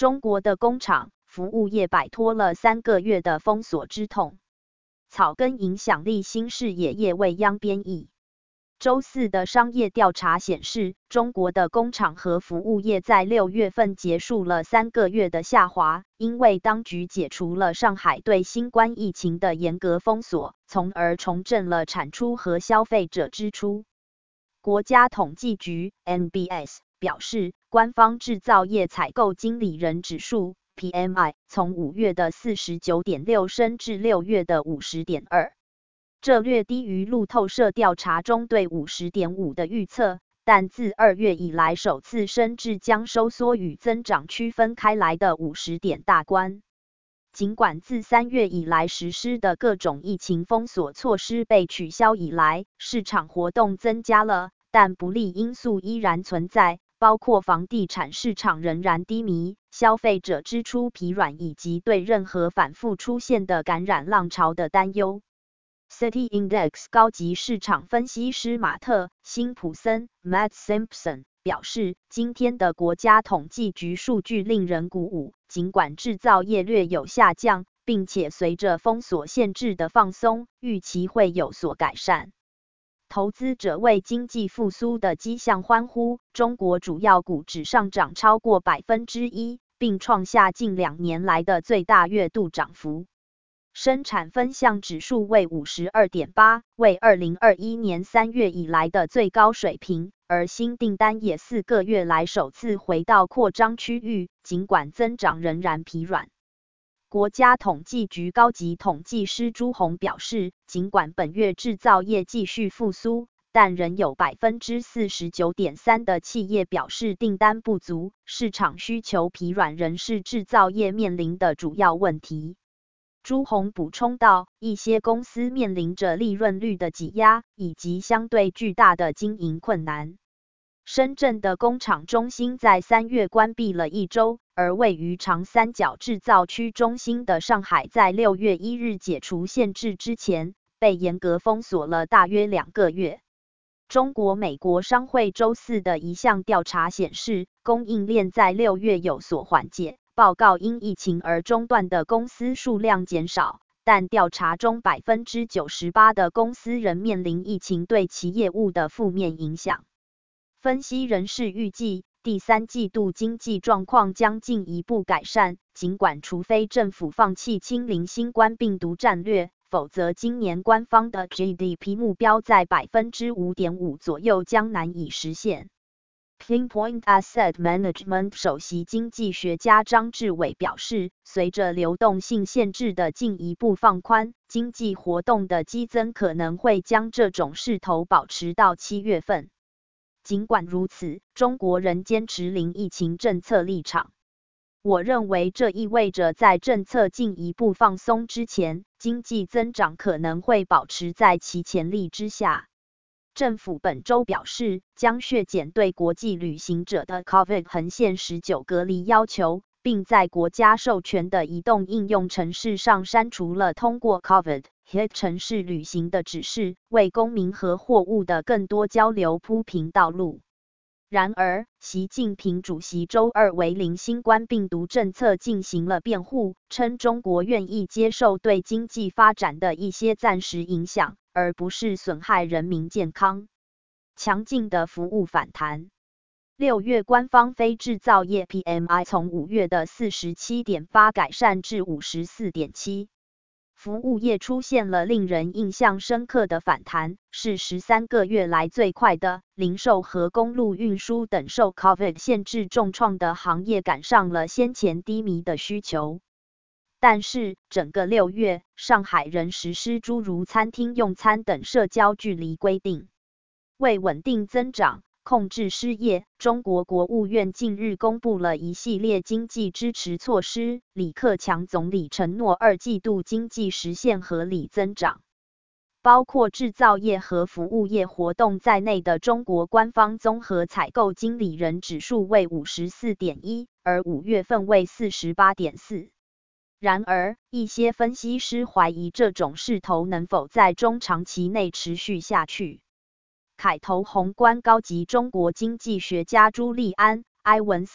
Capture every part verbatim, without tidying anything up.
中国的工厂、服务业摆脱了三个月的封锁之痛。草根影响力新视野业未央编译。周四的商业调查显示，中国的工厂和服务业在六月份结束了三个月的下滑，因为当局解除了上海对新冠疫情的严格封锁，从而重振了产出和消费者支出。国家统计局 N B S 表示，官方制造业采购经理人指数 P M I 从五月的 四十九点六 升至六月的 五十点二， 这略低于路透社调查中对 五十点五 的预测，但自二月以来首次升至将收缩与增长区分开来的五十点大关。尽管自三月以来实施的各种疫情封锁措施被取消以来，市场活动增加了，但不利因素依然存在，包括房地产市场仍然低迷、消费者支出疲软以及对任何反复出现的感染浪潮的担忧。City Index 高级市场分析师马特·辛普森 Matt Simpson 表示，今天的国家统计局数据令人鼓舞，尽管制造业略有下降，并且随着封锁限制的放松，预期会有所改善。投资者为经济复苏的迹象欢呼，中国主要股指上涨超过百分之一，并创下近两年来的最大月度涨幅。生产分项指数为 五十二点八， 为二零二一年三月以来的最高水平，而新订单也四个月来首次回到扩张区域，尽管增长仍然疲软。国家统计局高级统计师朱红表示，尽管本月制造业继续复苏，但仍有 百分之四十九点三 的企业表示订单不足，市场需求疲软仍是制造业面临的主要问题。朱红补充道，一些公司面临着利润率的挤压，以及相对巨大的经营困难。深圳的工厂中心在三月关闭了一周，而位于长三角制造区中心的上海在六月一日解除限制之前，被严格封锁了大约两个月。中国美国商会周四的一项调查显示，供应链在六月有所缓解。报告因疫情而中断的公司数量减少，但调查中 百分之九十八 的公司仍面临疫情对其业务的负面影响。分析人士预计，第三季度经济状况将进一步改善，尽管除非政府放弃清零新冠病毒战略，否则今年官方的 G D P 目标在 百分之五点五 左右将难以实现。Pinpoint Asset Management 首席经济学家张志伟表示，随着流动性限制的进一步放宽，经济活动的激增可能会将这种势头保持到七月份。尽管如此，中国仍坚持零疫情政策立场。我认为这意味着在政策进一步放松之前，经济增长可能会保持在其潜力之下。政府本周表示，将削减对国际旅行者的 COVID 横线十九隔离要求，并在国家授权的移动应用程式上删除了通过 COVID hit 程式旅行的指示，为公民和货物的更多交流铺平道路。然而，习近平主席周二为零新冠病毒政策进行了辩护，称中国愿意接受对经济发展的一些暂时影响，而不是损害人民健康。强劲的服务反弹。六月官方非制造业 P M I 从五月的 四十七点八 改善至 五十四点七。服务业出现了令人印象深刻的反弹，是十三个月来最快的。零售和公路运输等受 COVID 限制重创的行业赶上了先前低迷的需求。但是，整个六月，上海仍实施诸如餐厅用餐等社交距离规定。为稳定增长，控制失业，中国国务院近日公布了一系列经济支持措施。李克强总理承诺二季度经济实现合理增长。包括制造业和服务业活动在内的中国官方综合采购经理人指数为 五十四点一， 而五月份为 四十八点四。然而，一些分析师怀疑这种势头能否在中长期内持续下去。凯投宏观高级中国经济学家朱利安·埃文斯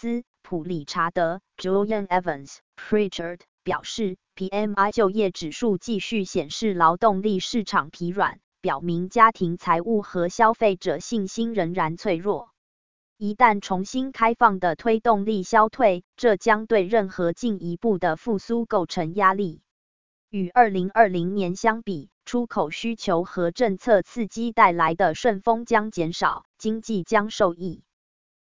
普理查德 （Julian Evans）、Pritchard 表示 ，P M I 就业指数继续显示劳动力市场疲软，表明家庭财务和消费者信心仍然脆弱。一旦重新开放的推动力消退，这将对任何进一步的复苏构成压力。与二零二零年相比，出口需求和政策刺激带来的顺风将减少，经济将受益。